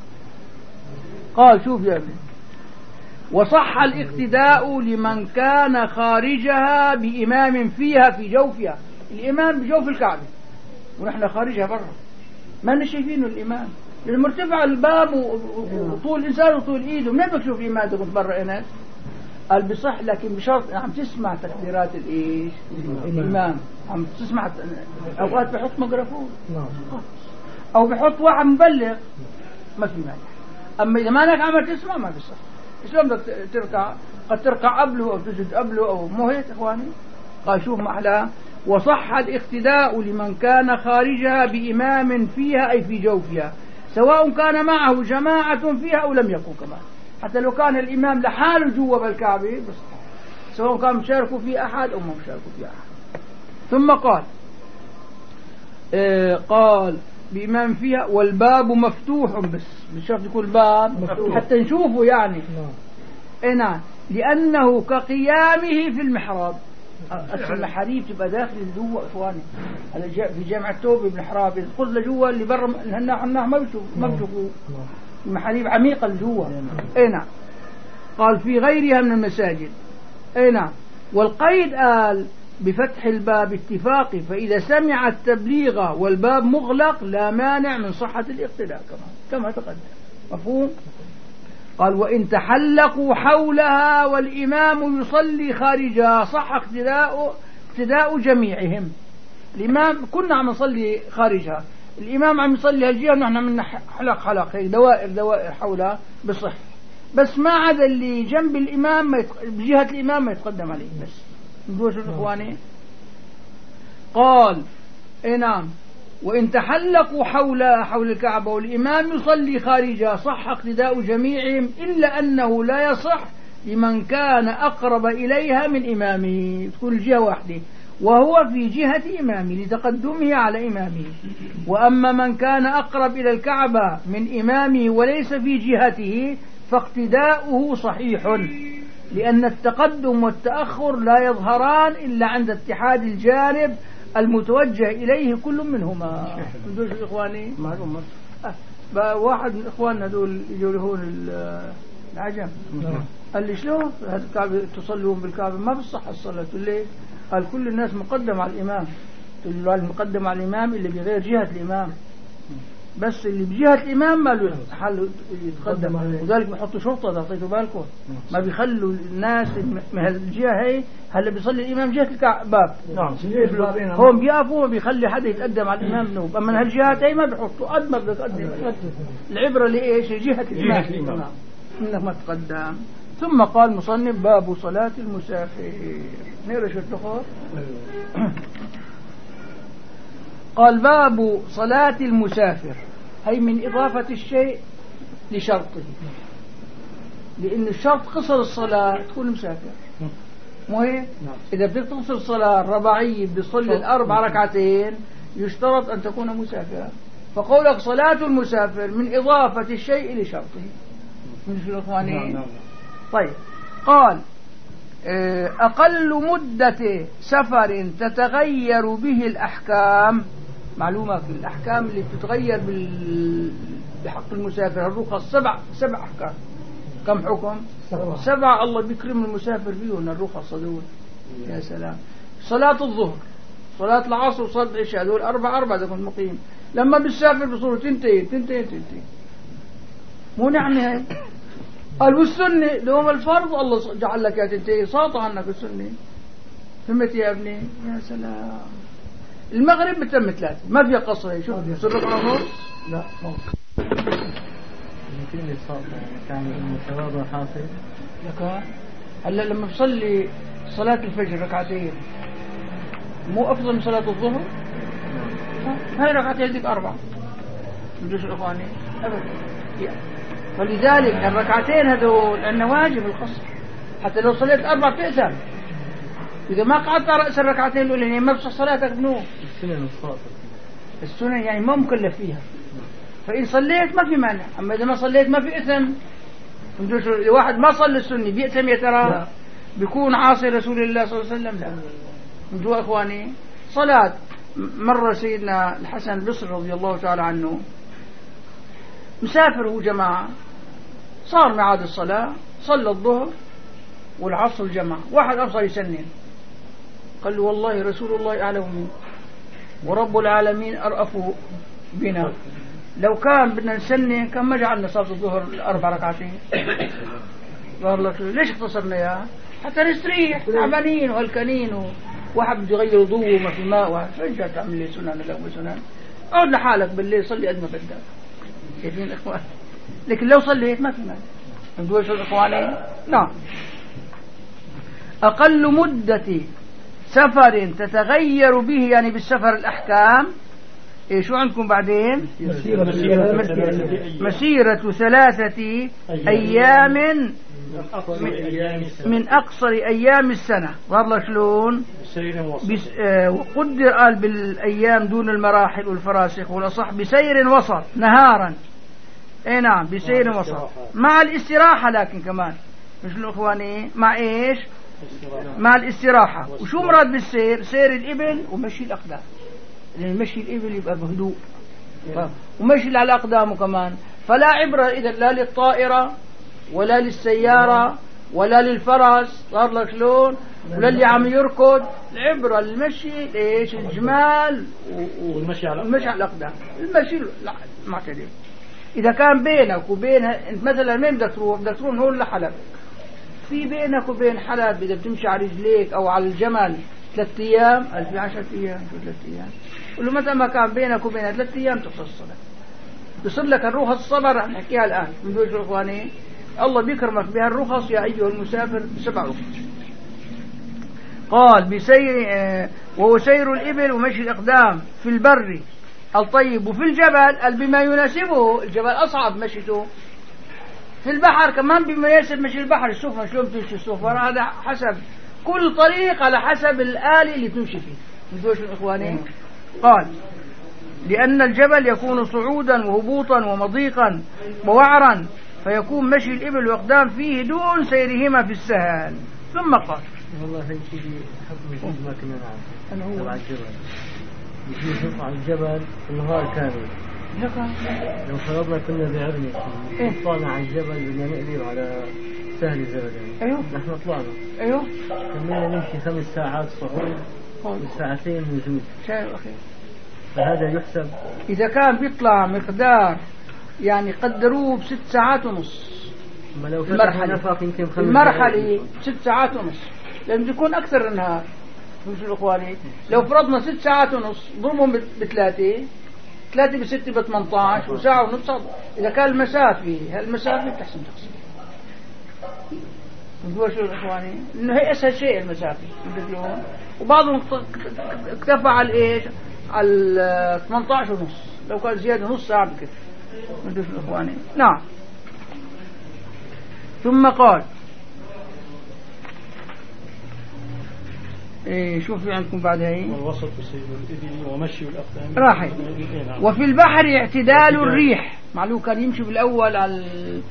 قال شوف يا ابني وصح الاقتداء لمن كان خارجها بإمام فيها في جوفها. الإمام بجوف الكعبة ونحن خارجها برا ما شايفينه الإمام لأن مرتفع الباب وطول الإنسان وطول إيده منين بدك تشوف الإمام تكون برا ناس. قال بصح لكن بشرط عم تسمع تكبيرات الإيش الإمام عم تسمع. أوقات بحط ميكروفون أو بحط واحد مبلغ ما في مانع. أما إذا ما أنك عم تسمع ما بصح. شلون بدك تركع؟ قد تركع قبله أو تسجد قبله أو مو هيك إخواني. قال شوف محلاه وصح الاقتداء لمن كان خارجها بإمام فيها أي في جوفها سواء كان معه جماعة فيها أو لم يكن كمان. حتى لو كان الإمام لحاله جوا بالكعبة بس سواء كان مشاركوا في أحد أو ما مشاركوا في أحد. ثم قال بإمام فيها والباب مفتوح بس بشرط يكون الباب مفتوح حتى نشوفه يعني. نعم لأنه كقيامه في المحراب. المحاريب تبقى داخل جوا إخواني. في جامع التوبة بالمحراب إذا قلت لجوا اللي برا هنا ما بشوفوا المحاريب عميقة لجوا. نعم قال في غيرها من المساجد. نعم والقيد قال بفتح الباب اتفاقي فإذا سمع التبليغ والباب مغلق لا مانع من صحة الاقتداء كما تقدم. مفهوم؟ قال وإن تحلقوا حولها والإمام يصلي خارجها صح اقتداء جميعهم. الإمام كنا عم نصلي خارجها الإمام عم يصلي هالجهة ونحن عم حلق هيك دوائر حولها بصح بس ما عدا اللي جنب الإمام بجهة الإمام ما يتقدم عليه بس. ندوش الإخواني. قال نعم وإن تحلقوا حول الكعبة والإمام يصلي خارجها صح اقتداء جميعهم إلا أنه لا يصح لمن كان أقرب إليها من إمامه تكون الجهة واحدة وهو في جهة إمامه لتقدمه على إمامه. وأما من كان أقرب إلى الكعبة من إمامه وليس في جهته فاقتداؤه صحيح لأن التقدم والتأخر لا يظهران إلا عند اتحاد الجانب المتوجه إليه كل منهما. ندوش إخواني معلومة واحد من إخواننا دول يجوا لهون العجم قال لي شلون الكعبة تصلون بالكعبة ما بصح الصلاة ليه؟ قال كل الناس مقدم على الإمام. المقدم على الإمام اللي بغير جهة الإمام بس اللي بجهة الإمام ما له حل يتقدم. وذلك بيحطوا شرطة تعطيتوا بالكم ما بيخلوا الناس من هالجهة هي هلا بيصلي الإمام جهة الباب هم بيقفوا ما بيخلي حدا يتقدم على الإمام نوب. أما هالجهات هي ما بيحطوا قد ما بدك تقدم العبرة لإيش جهة الإمام إنك ما تقدم. ثم قال مصنف باب صلاة المسافر. نقرأ شو التخور. قال باب صلاة المسافر هي من إضافة الشيء لشرطه لأن الشرط قصر الصلاة تكون مسافر مو هيك؟ إذا بدك تقصر الصلاة الرباعية بتصلي الأربع ركعتين يشترط أن تكون مسافرا. فقولك صلاة المسافر من إضافة الشيء لشرطه. من شو الإخواني؟ طيب قال أقل مدة سفر تتغير به الأحكام. معلومة الأحكام اللي بتتغير بحق المسافر الرخص سبع أحكام. كم حكم؟ 7 الله بيكرم المسافر فيهم الرخص هذول. يا سلام. صلاة الظهر، صلاة العصر، وصلاة العشاء، هذول 4 إذا كنت مقيم. لما بالسافر بصوروا 2 مو نعم هاي. قال والسنة دوم الفرض الله جعل لك 2 ساطع عنك السنة. فهمت يا ابني؟ يا سلام. المغرب بتم 3 ما فيها قصر. شوف سرق ونص. لا يمكن يصاب كان ثوابه حاصل لك. هلا لما بصلي صلاة الفجر 2 مو أفضل من صلاة الظهر؟ هاي 2 هذيك 4 بدوش الإخواني أبدا. فلذلك 2 هذول أنه واجب القصر. حتى لو صليت 4 تأثم. إذا ما قعدت على رأس 2 الأولين ما بصح صلاتك بنو. السنن يعني ما مكلف فيها. فإن صليت ما في مانع. أما إذا ما صليت ما في إثم. واحد ما صلى السنة بيأثم يا ترى؟ بيكون عاصي رسول الله صلى الله عليه وسلم؟ لا. انتوا أخواني صلاة مرة سيدنا الحسن البصري رضي الله تعالى عنه مسافر هو جماعة، صار ميعاد الصلاة، صلى الظهر والعصر الجماعة. واحد أبصر يسنن قال له والله رسول الله أعلم منه ورب العالمين أرأف بنا، لو كان بدنا نسنن كان ما جعلنا صلاة الظهر 4 ركعتين. قال لك ليش اختصرنا اياها؟ حتى نستريح تعبانين وهلكانين وواحد بده يغير ضوء وما في ماء. فين جاي تعمل لي سنن ولا مو سنن؟ اقعد لحالك بالليل صلي قد ما بدك. شايفين اخوان؟ لكن لو صليت ما في مانع. فهمتوا شو اخواني؟ نعم. اقل مدة سفر تتغير به يعني بالسفر الأحكام. إيه شو عندكم بعدين؟ مسيرة 3 أيام من أقصر أيام السنة. والله شلون؟ وقدر قال بالأيام دون المراحل والفراسخ، والأصح بسير وسط نهارا. اي نعم بسير وسط مع الاستراحة. لكن كمان مش الأخواني مع إيش؟ مع الاستراحة. وشو مراد بالسير؟ سير الإبل ومشي الأقدام، لأن مشي الإبل يبقى بهدوء ومشي على أقدامه كمان. فلا عبرة إذا لا للطائرة ولا للسيارة ولا للفرس. صار لك شلون؟ ولا اللي عم يركض. العبرة المشي إيش؟ الجمال والمشي على الأقدام. المشي لا معتدل. إذا كان بينك وبينها أنت مثلا مين بدك تروح؟ بدك تروح هون لحلب، في بينك وبين حلب إذا بتمشي على رجليك أو على الجمل 3 أيام، في 10 أيام شو 3 أيام. ولو مثلا ما كان بينك وبينها 3 أيام تقصر الصلاة. بصير لك الرخص الصبر نحكيها الآن من دون شو إخواني. الله بيكرمك بها الرخص يا أيها المسافر 7 رخص. قال بسير وهو سير الإبل ومشي الأقدام في البر الطيب، وفي الجبل بما يناسبه. الجبل أصعب مشيته. في البحر كمان بما يناسب مشي البحر. السفن شلون تمشي السفن؟ هذا حسب كل طريق على حسب الآلة اللي تمشي فيه. مدوش الإخوانين. قال لأن الجبل يكون صعودا وهبوطا ومضيقا ووعرا، فيكون مشي الإبل وأقدام فيه دون سيرهما في السهل. ثم قال والله هي شيء حكم ما كنا نعرف تبع الجبل. يجي يطلع الجبل النهار كامل. لو فرضنا كنا بعرني طلعنا على الجبل بدنا نقلب على سهل زبد يعني. أيوه نحن طلعنا. أيوه كنا نمشي 5 ساعات صعود و2 نزول. شايف أخي؟ فهذا يحسب إذا كان بيطلع مقدار يعني قدروه ب6 ساعات ونص. المرحلة 6 ساعات ونص لازم تكون أكثر النهار. مش الأخواني لو فرضنا 6 ساعات ونص ضربهم ب3 3 ب6 ب18 وساعة ونص. إذا كان المسافة بتحسن تقصير. نقول شو الإخواني إنه هي أسهل شيء المسافة. وبعضهم اكتفى على إيش؟ على 18 ونص. لو كان زيادة نص ساعة بكثر. نقول شو الإخواني. نعم. ثم قال شوف في عندكم بعد هاي والوسط بسير الإبل ومشي الأقدام راحي. وفي البحر اعتدال الريح. معلوم كان يمشي بالأول على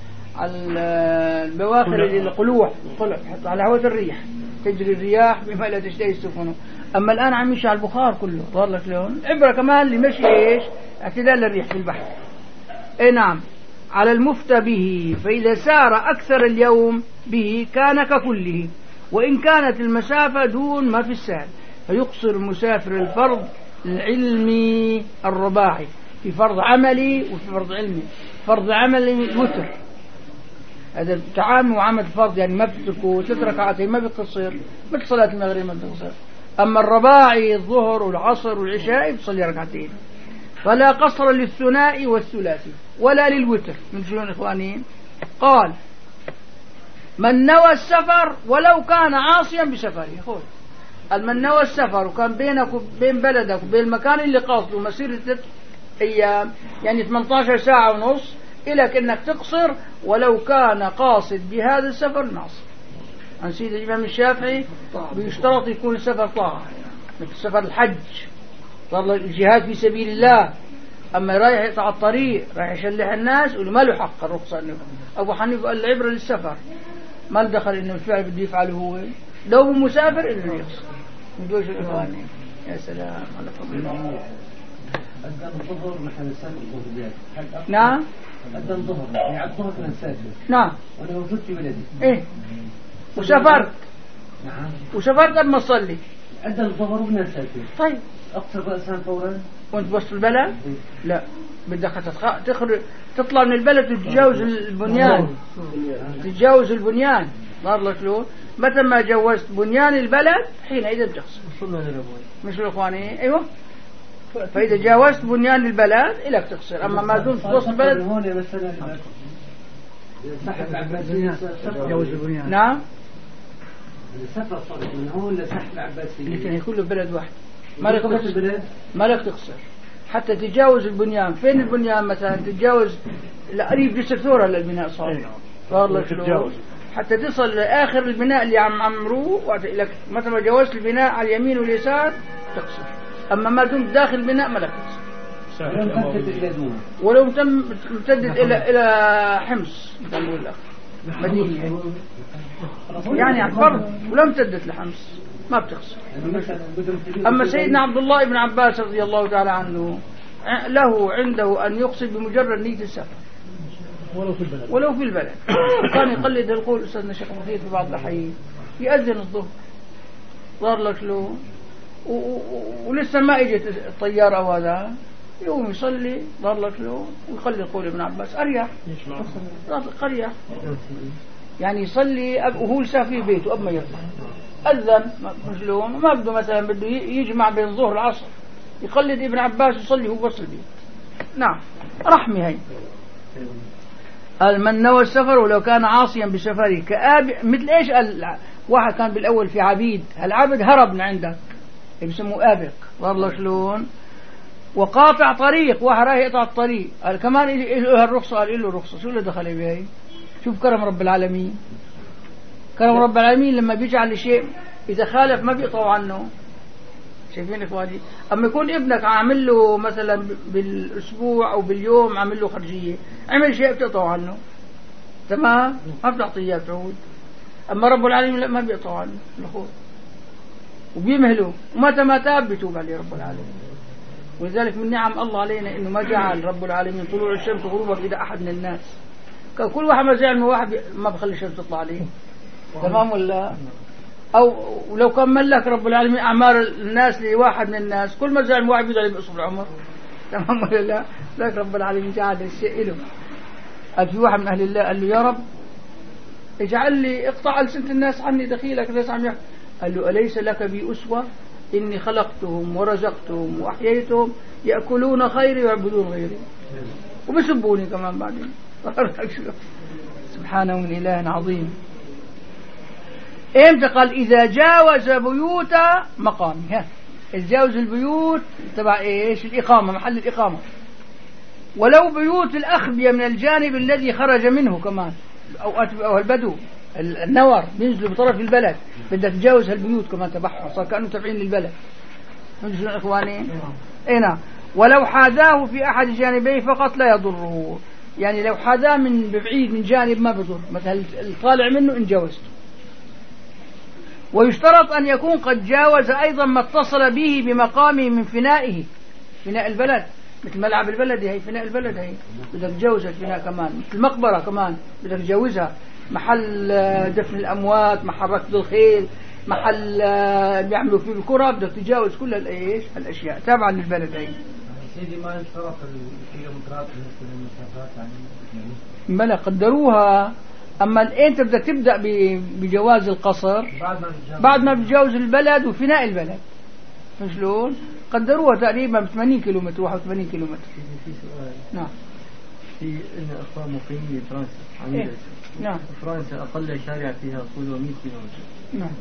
البواخر القلوع على هواء الريح تجري الرياح بما لا تشتهي السفن. أما الآن عم يمشي على البخار كله. ظهر لك لون عبرة كمان لمشي إيش؟ اعتدال الريح في البحر. اي نعم على المفتى به، فإذا سار أكثر اليوم به كان ككله، وإن كانت المسافة دون ما في السهل، فيقصر المسافر الفرض العلمي الرباعي، في فرض عملي وفي فرض علمي. فرض عملي وتر، هذا تعامل وعمل فرض، يعني ما بتتركه 3 ركعتين ما بيقصر، مثل صلاة المغرب ما بتقصر. أما الرباعي الظهر والعصر والعشاء بتصلي 2 ركعتين. فلا قصر للثنائي والثلاثي ولا للوتر. من شلون إخوانين؟ قال من نوى السفر ولو كان عاصيا بسفره. خذ من نوى السفر وكان بينك وبين بلدك وبين المكان اللي قاصده مسيرة 3 أيام، يعني 18 ساعة ونص، إلك إنك تقصر ولو كان قاصد بهذا السفر ناصر. عن سيد الإمام الشافعي بيشترط يكون السفر طاعة، مثل سفر الحج، صار الجهاد في سبيل الله. أما رايح يقطع الطريق، رايح يشلح الناس، وما له حق الرخصة. إنه أبو حنيفة قال العبرة للسفر، ما له دخل إنه الفعل بده يفعله هو، لو مسافر إنه يقصر. ندوش الإخواني. يا سلام على فضل. أذن الظهر نحن نسافر الظهر. نعم. أذن الظهر يعني الظهر كنا نسافر. نعم. وأنا موجود في بلدي. إيه. وسافرت. نعم. وسافرت قبل ما تصلي. أذن الظهر وبدنا نسافر. طيب. أقصر رأسا فورا. وأنت بوسط البلد؟ لا. بدك تطلع من البلد وتتجاوز البنيان. تتجاوز البنيان. صار لك له متى ما جوزت بنيان البلد حينئذ بتقصر. مش الإخواني؟ أيوه. فإذا جاوزت بنيان البلد إلك تقصر. أما ما دمت في وسط البلد هون مثلا سحب العباسية جوز البنيان. نعم. السفر صار من هون لسحب العباسية. لكن هي كله بلد واحد. ما لك تقصر حتى تتجاوز البنيان. فين البنيان مثلا؟ تتجاوز قريب جسر ثورة للبناء صار لك شلون حتى تصل لآخر البناء اللي عم عمروه لك. مثلا ما جاوزت البناء على اليمين واليسار تقصر. أما ما دمت داخل البناء ما لك تقصر. ولو امتدت إلى حمص نقول لك مدينة يعني عن فرض، ولو امتدت لحمص ما بتقصر. أما سيدنا عبد الله بن عباس رضي الله تعالى عنه له عنده أن يقصد بمجرد نية السفر ولو في البلد. وكان يقلد القول أستاذنا الشيخ مخير في بعض الأحيان يأذن الظهر، صار لك له ولسه ما اجت الطيارة أو هذا، يقوم يصلي صار لك له ويقلد قول ابن عباس أريح. أريح يعني يصلي وهو لسه في بيته قبل ما يطلع. أذن شلون ما بده مثلا بده يجمع بين الظهر والعصر، يقلد ابن عباس يصلي هو بس البيت. نعم رحمي هي. من نوى السفر ولو كان عاصيا بسفره مثل ايش؟ واحد كان بالاول في عبيد، هالعبد هرب من عندك بيسموه آبق، والله شلون، وقاطع طريق، واحد راح يقطع الطريق، قال كمان له الرخصة، قال له رخصة، شو اللي دخل بهي؟ شوف كرم رب العالمين. كرم رب العالمين لما بيجعل شيء إذا خالف ما بيقطعوا عنه. شايفين إخواني؟ أما يكون ابنك عامل له مثلا بالأسبوع أو باليوم عامل له خرجية، عمل شيء بتقطعوا عنه، تمام؟ ما بتعطيه تعود. أما رب العالمين لا، ما بيقطعوا عنه الأخوة وبيمهلوا، ومتى ما تاب بيتوب عليه رب العالمين. ولذلك من نعم الله علينا إنه ما جعل رب العالمين طلوع الشمس وغروبها في إيد أحد من الناس. كل واحد ما زعل من واحد ما بخلي الشمس تطلع عليه، تمام ولا؟ أو ولو كان ملك رب العالمين أعمار الناس لواحد من الناس، كل ما زعل من واحد بيزعل بقصف العمر، تمام ولا لا؟ لذلك رب العالمين جعل الشيء له. قال في واحد من أهل الله قال له يا رب اجعل لي اقطع ألسنة الناس عني دخيلك، الناس عم يحكي. قال له أليس لك بي أسوة؟ إني خلقتهم ورزقتهم وأحييتهم يأكلون خيري ويعبدون غيري وبيسبوني كمان بعدين. سبحانه من إله عظيم. إمتى؟ قال إذا جاوز بيوت مقامها، جاوز البيوت تبع إيش؟ الإقامة، محل الإقامة، ولو بيوت الأخبية من الجانب الذي خرج منه كمان، أو البدو النور بينزلوا بطرف البلد، بدك تجاوز هالبيوت كمان تبعهم، صار كأنه تبعين للبلد. فهمتوا شلون إخواني؟ إيه. ولو حاذاه في أحد جانبيه فقط لا يضره، يعني لو حاذاه من بعيد من جانب ما بضر، مثلا الطالع منه إن جاوزته. ويشترط أن يكون قد جاوز أيضا ما اتصل به بمقامه من فنائه، فناء البلد، مثل ملعب البلد هي فناء البلد هي بدك تجوز الفناء كمان، مثل المقبرة كمان بدك تجوزها، محل دفن الأموات، محل ركض الخيل، محل بيعملوا فيه الكرة، بدك تجاوز كل الأشياء تابعا للبلد هي. سيدي ما يشترط الكيلومترات بالنسبة للمسافات يعني بلا قدروها. أما أنت بدك تبدأ بجواز القصر بعد ما بتجاوز البلد وفناء البلد. شلون؟ قدروها تقريبا 80 كيلومتر 81 كيلومتر. في سؤال. نعم. في إن أخوان مقيمين بفرنسا. إيه؟ نعم. فرنسا أقل شارع فيها طوله 100 كيلومتر. نعم.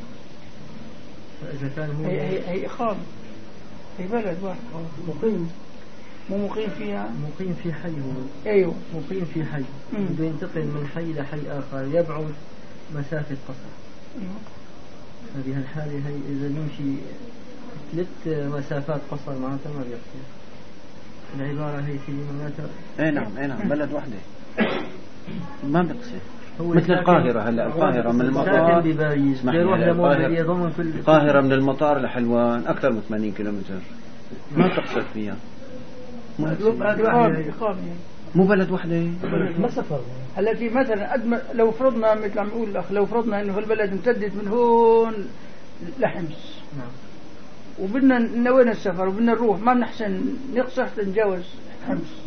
فإذا كان هو هي إقامة، هي بلد واحد مقيم، مو مقيم فيها، مقيم في حي هو. أيوه مقيم في حي، بده ينتقل من حي لحي آخر يبعد مسافة قصر. هذه الحالة هي إذا نمشي 3 مسافات قصر معناتها ما بيصير. العبارة هي في معناتها اي نعم بلد واحدة ما بيقصر. مثل القاهرة. هلا القاهرة من المطار القاهرة من المطار لحلوان أكثر من 80 كيلومتر، ما تقصر فيها. مو بلد واحدة، ما سفر. التي مثلا لو فرضنا مثل عم يقول الأخ، لو فرضنا إنه البلد امتدت من هون لحمص، وبدنا نوينا السفر وبدنا نروح، ما بنحسن نقصر نتجاوز حمص.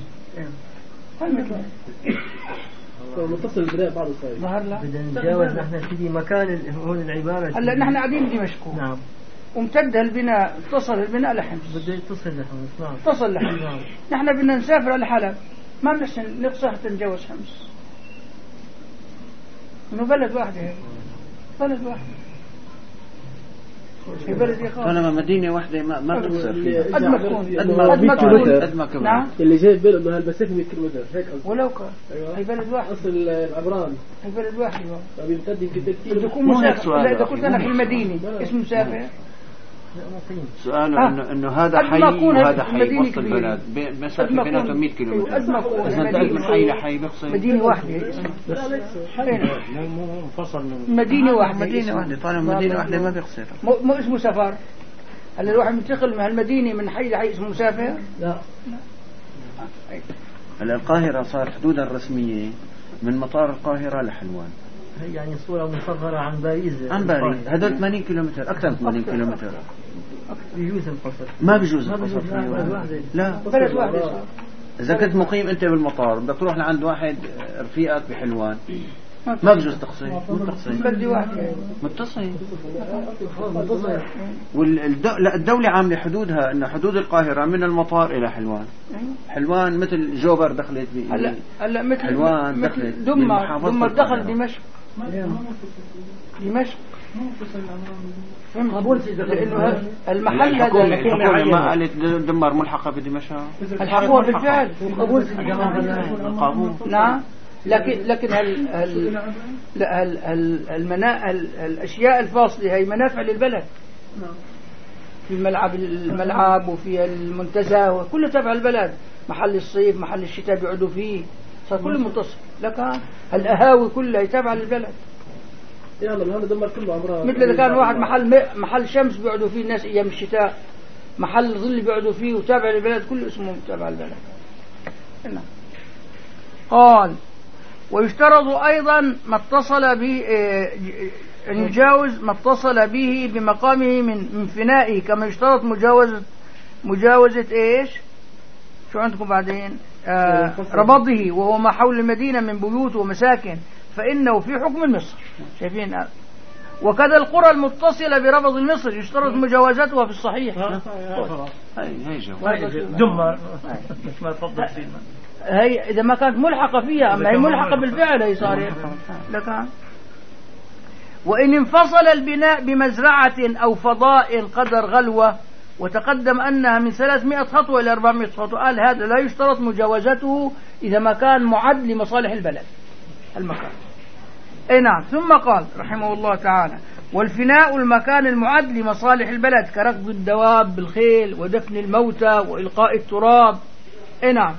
متصل بالبداية بعض الصيف. بدنا نتجاوز نحن في مكان هون العبارة. هلا نحن قاعدين بدمشق. نعم. وامتد البناء، اتصل البناء لحمص. بده يتصل لحمص. نعم. اتصل لحمص. نعم. نحن بدنا نسافر على حلب، ما بنحسن نقصر حتى نتجاوز حمص. إنه بلد واحدة هي. بلد واحد. في بلد يخاف. طالما مدينة واحدة ما تقصر فيها. قد ما تكون. نعم. اللي جاي بلد ما هالمسافة 100 كيلومتر هيك قصدي. ولو كان. أيوة. هي بلد واحد. أصل العبران. هي بلد واحد. طب يمتد يمكن 3 كيلو. بده يكون مسافر. لا إذا كنت أنا في المدينة اسمه مسافر. سؤاله إنه هذا حي وهذا حي وسط البلد مسافة بيناتهم 100 كيلومتر. إذا انتقلت من حي لحي بيقصر. مدينة واحدة. مو منفصل من مدينة واحدة. مدينة واحدة. طالما مدينة واحدة ما بيقصر. مو اسمه سفر. هل الواحد منتقل من هالمدينة من حي لحي اسمه مسافر؟ لا. هلا القاهرة صار حدودها الرسمية من مطار القاهرة لحلوان. هي يعني صورة مصغرة عن باريس. هذول 80 كيلومتر، أكثر من 80 كيلومتر. بيجوز القصر. ما بيجوز القصر. لا. بلد واحدة. إذا كنت مقيم أنت بالمطار بدك تروح لعند واحد رفيقك بحلوان ما بجوز تقصي. بدي واحد متصل. والدولة عاملة حدودها إن حدود القاهرة من المطار إلى حلوان. حلوان مثل جوبر دخلت هلا مثل حلوان دخلت دمر دخل دمشق. لأنه المحل هذا ما قالت دمر ملحقة بدمشق. الحقوها بالفعل. القابوس. نعم. لكن الأشياء الفاصلة هي منافع للبلد. في الملعب وفي المنتزه وكله تبع البلد. محل الصيف محل الشتاء بيقعدوا فيه صار كله متصل. لكن الأهاوي كلها تابعة للبلد. يلا هذا دمر كله عمره. مثل إذا كان واحد محل شمس بيقعدوا فيه الناس أيام الشتاء، محل ظل بيقعدوا فيه وتابع للبلد كله اسمه تابع البلد. قال ويشترط أيضا ما اتصل به أن يجاوز ما اتصل به بمقامه من فنائه، كما يشترط مجاوزة إيش شو عندكم بعدين ربضه وهو ما حول المدينة من بيوت ومساكن، فإنه في حكم مصر. شايفين؟ وكذا القرى المتصلة بربض مصر يشترط مجاوزتها في الصحيح. دمر ما تفضل فينا. هي إذا ما كانت ملحقة فيها، أما هي ملحقة بالفعل هي صار لك. وإن انفصل البناء بمزرعة أو فضاء قدر غلوة، وتقدم أنها من 300 خطوة إلى 400 خطوة، قال هذا لا يشترط مجاوزته إذا ما كان معد لمصالح البلد المكان. أي نعم. ثم قال رحمه الله تعالى والفناء المكان المعد لمصالح البلد كركب الدواب بالخيل ودفن الموتى وإلقاء التراب. أي نعم.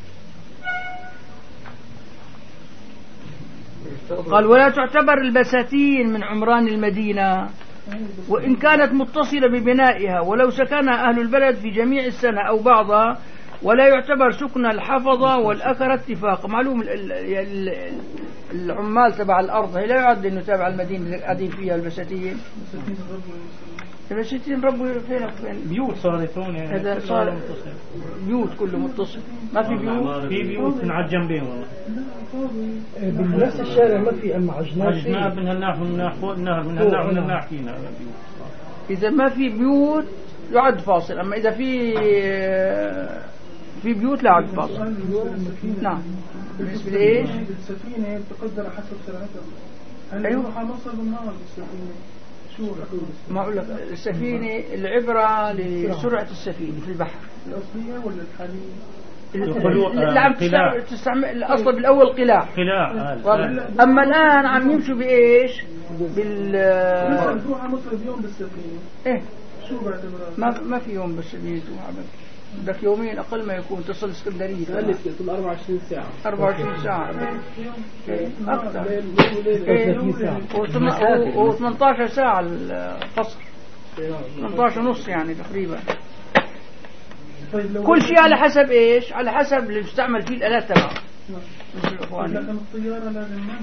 قال ولا تعتبر البساتين من عمران المدينة وإن كانت متصلة ببنائها، ولو سكنها أهل البلد في جميع السنة أو بعضها ولا يعتبر سكن الحفظة والأثر اتفاق. معلوم العمال تبع الأرض لا يعد أنه تابع المدينة اللي قاعدين فيها البساتين. البساتين ربوا فين بيوت صارت هون يعني. هذا صار بيوت كله متصل. ما في بيوت. في بيوت من على الجنبين والله. بنفس الشارع ما في أما عجناب من هالناح من هالناح فوق النهر من هالناح من هالناح فينا. إذا ما في بيوت يعد فاصل، أما إذا في بيوت لا يعد فاصل. نعم. بالنسبة لإيش؟ السفينة تقدر حسب سرعتها. أيوة. مصر بالنهار السفينة. شو ما أقول لك السفينة العبرة لسرعة السفينة في البحر. الأصلية ولا الحالية؟ لا عم تستعمل الأصل بالأول قلاع. أما الآن عم يمشوا بإيش؟ تروح على مصر اليوم بالسفينة. إيه. شو بعتبرها؟ ما في يوم بالسفينة بدك يومين أقل ما يكون تصل اسكندرية. كل 24 ساعة. 24 ساعة. أكثر. و18 ساعة القصر. 18 ونص يعني تقريبا. كل شيء على حسب إيش؟ على حسب اللي بيستعمل فيه الآلات تبعه. لكن الطيارة لازم ما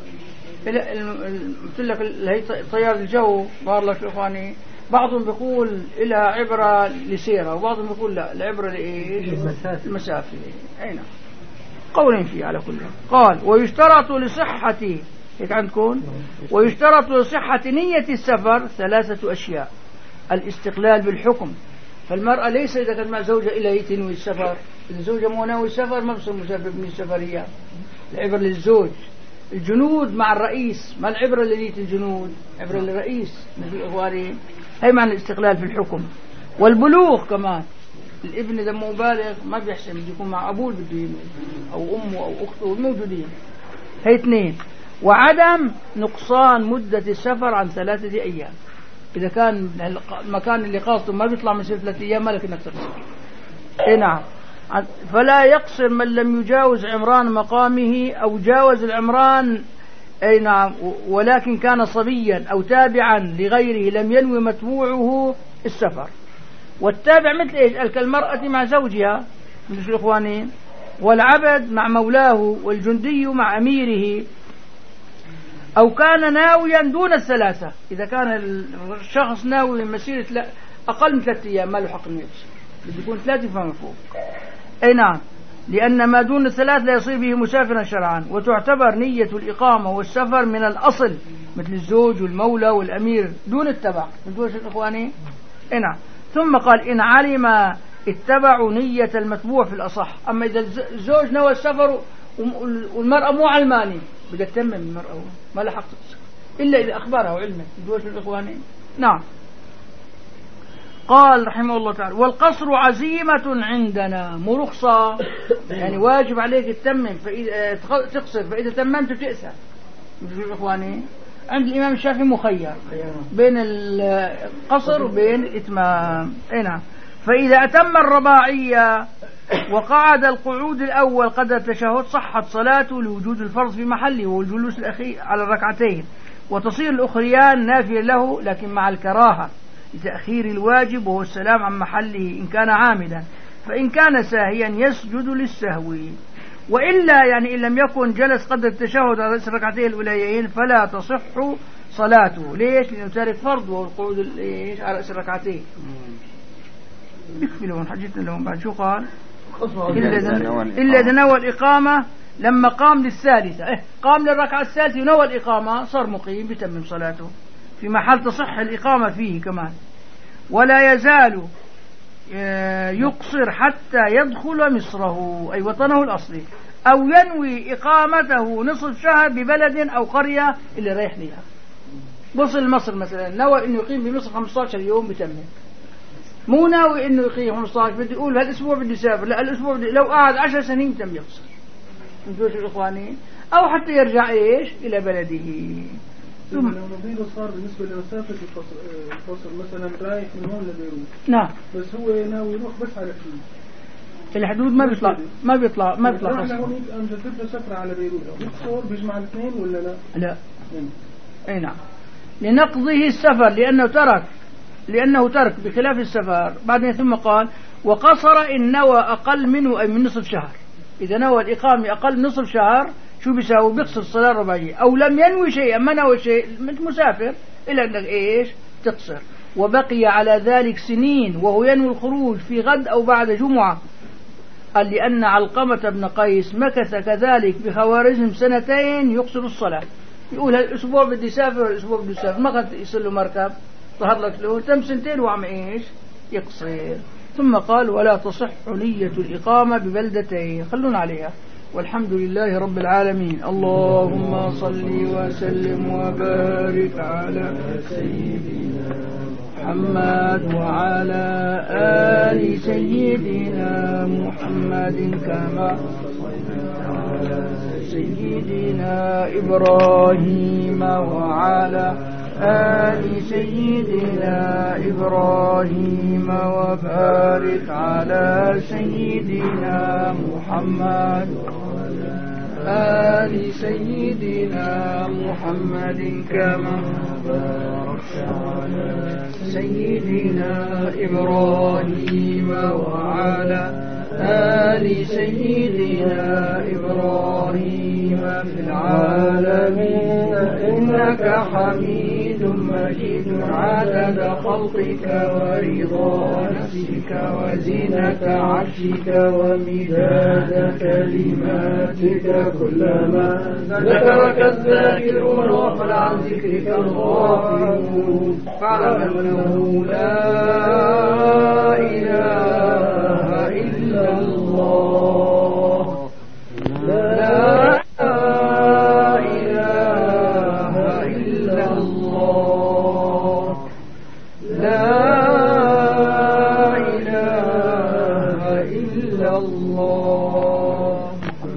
قلت لك هي طيار الجو بار لك إخواني. بعضهم بيقول إلها عبرة لسيرة وبعضهم بيقول لا العبرة لإيش؟ المسافة. أين قولين فيه على كل. قال ويشترط لصحة هيك عندكم ويشترط لصحة نية السفر 3 أشياء. الاستقلال بالحكم، فالمرأة ليس إذا كانت مع زوجها إلى تنوي السفر. الزوجة مو ناوي السفر ما بصير مسافر من السفرية. العبرة للزوج. الجنود مع الرئيس، ما العبرة لنية الجنود؟ عبرة للرئيس مثل إخواني. هي معنى الاستقلال في الحكم. والبلوغ كمان، الابن إذا مو بالغ ما بيحسن بده يكون مع أبوه بده أو أمه أو أخته موجودين. هي 2. وعدم نقصان مدة السفر عن 3 أيام. إذا كان المكان اللي قاصده ما بيطلع من 3 أيام مالك إنك تقصر. نعم. فلا يقصر من لم يجاوز عمران مقامه أو جاوز العمران أي نعم ولكن كان صبيا أو تابعا لغيره لم ينوي متبوعه السفر. والتابع مثل إيش؟ كالمرأة مع زوجها مثل إخوانين، والعبد مع مولاه، والجندي مع أميره، أو كان ناويا دون 3. إذا كان الشخص ناوي مسيرة أقل من 3 أيام ما له حق إنه يقصر، بده يكون 3 فما فوق. أي نعم، لأن ما دون 3 لا يصير به مسافرا شرعا. وتعتبر نية الإقامة والسفر من الأصل مثل الزوج والمولى والأمير دون التبع. ندوش إخواني. أي نعم. ثم قال إن علم اتبعوا نية المتبوع في الأصح. أما إذا الزوج نوى السفر والمرأة مو علماني بدها تتمم المرأة ما لها حق تقصر إلا إذا أخبرها وعلمه. ندوش إخواني. نعم. قال رحمه الله تعالى والقصر عزيمة عندنا مو رخصة، يعني واجب عليك تتمم فإذا تقصر، فإذا تممت تأثر. مثل إخواني عند الإمام الشافعي مخير بين القصر وبين الإتمام. نعم. فإذا أتم الرباعية وقعد القعود الأول قدر التشهد صحت صلاته لوجود الفرض في محله والجلوس الأخير على الركعتين، وتصير الأخريان نافية له لكن مع الكراهة لتأخير الواجب وهو السلام عن محله إن كان عامدا. فإن كان ساهيا يسجد للسهو، وإلا يعني إن لم يكن جلس قدر التشهد على الركعتين الأوليين فلا تصح صلاته. ليش؟ لأنه تارك فرض وهو القعود على الركعتين. يكفي حجتنا لهم بعد. شو قال؟ إلا إذا نوى الإقامة لما قام للثالثة. قام للركعة الثالثة ونوى الإقامة صار مقيم بتمم صلاته في محل تصح الإقامة فيه كمان. ولا يزال يقصر حتى يدخل مصره أي وطنه الأصلي، أو ينوي إقامته نصف شهر ببلد أو قرية اللي رايح لها. وصل مصر مثلا نوى إنه يقيم بمصر 15 يوم بتمم، مو ناوي إنه يقيم 15 بدي يقول هالأسبوع بدي سافر، لا الأسبوع بدي لو قعد 10 سنين تم يقصر. انتوا شو إخواني؟ أو حتى يرجع إيش إلى بلده. ثم لو صار بالنسبة لمسافة القصر مثلا رايح من هون لبيروت. نعم. بس هو ناوي يروح بس على الحدود. الحدود ما بيطلع قصر. احنا هون جددنا سفرة على بيروت. يقصر بيجمع الاثنين ولا لا؟ لا. أي نعم. لنقضه السفر لأنه ترك بخلاف السفر. بعدين ثم قال وقصر إن نوى أقل منه أي من نصف شهر. إذا نوى الإقامة أقل من نصف شهر شو بيساوي؟ بيقصر الصلاة الرباعية. أو لم ينوي شيئا، ما نوى شيء، مسافر، إلا أنك إيش تقصر. وبقي على ذلك سنين وهو ينوي الخروج في غد أو بعد جمعة. قال لأن علقمة بن قيس مكث كذلك بخوارزم سنتين يقصر الصلاة. يقول هالأسبوع بدي يسافر والأسبوع بدي يسافر، ما قد يصير له مركب ظهر لك له تم سنتين وعم إيش يقصر. ثم قال ولا تصح نية الإقامة ببلدتين. خلونا عليها. والحمد لله رب العالمين. اللهم صل وسلم وبارك على سيدنا محمد وعلى آل سيدنا محمد كما على سيدنا إبراهيم وعلى آل سيدنا إبراهيم وبارك على سيدنا محمد آل سيدنا محمد كما باركت على سيدنا إبراهيم وعلى آل سيدنا إبراهيم في العالمين إنك حميد مجيد عدد خلقك ورضا نفسك وزينة عرشك ومداد كلماتك كلما ذكرك الذاكرون وغفل عن ذكرك الغافلون فاعلم أنه لا إله إلا الله لا إله إلا الله لا إله إلا الله.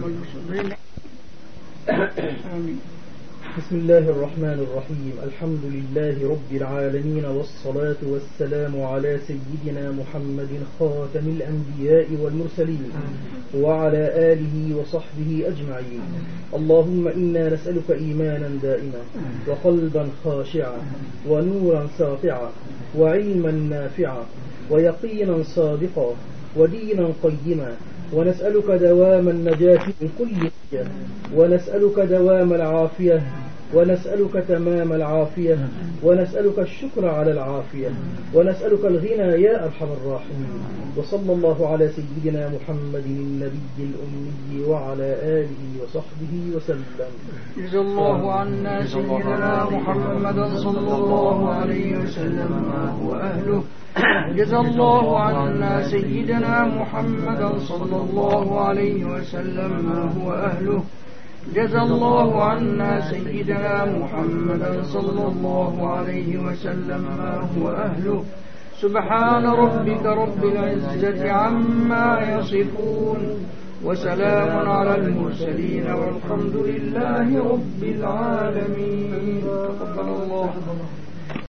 بسم الله الرحمن الرحيم. الحمد لله رب العالمين والصلاة والسلام على سيدنا محمد خاتم الأنبياء والمرسلين وعلى آله وصحبه أجمعين. اللهم إنا نسألك إيمانا دائما وقلبا خاشعا ونورا ساطعا وعلما نافعا ويقينا صادقا ودينا قيما، ونسألك دوام النجاة من كل شيء، ونسألك دوام العافية، ونسألك تمام العافية، ونسألك الشكر على العافية، ونسألك الغنى يا أرحم الراحمين. وصلى الله على سيدنا محمد النبي الأمي وعلى آله وصحبه وسلم. جزا الله عنا سيدنا محمدا صلى الله عليه وسلم ما هو أهله. جزا الله عنا سيدنا محمدا صلى الله عليه وسلم ما هو أهله. جزا الله عنا سيدنا محمدا صلى الله عليه وسلم ما هو أهله. سبحان ربك رب العزة عما يصفون وسلام على المرسلين والحمد لله رب العالمين. تقبل الله.